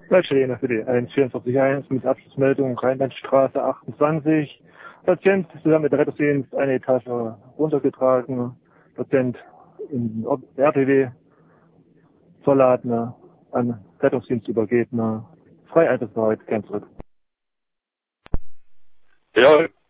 Leitstelle für die 144 mit Abschlussmeldung Rheinlandstraße 28. Patient zusammen mit der Rettungsdienst eine Etage runtergetragen. Patient in RTW verladen, an Rettungsdienst übergeben. Frei Einsatzbereit, gern zurück. Ja,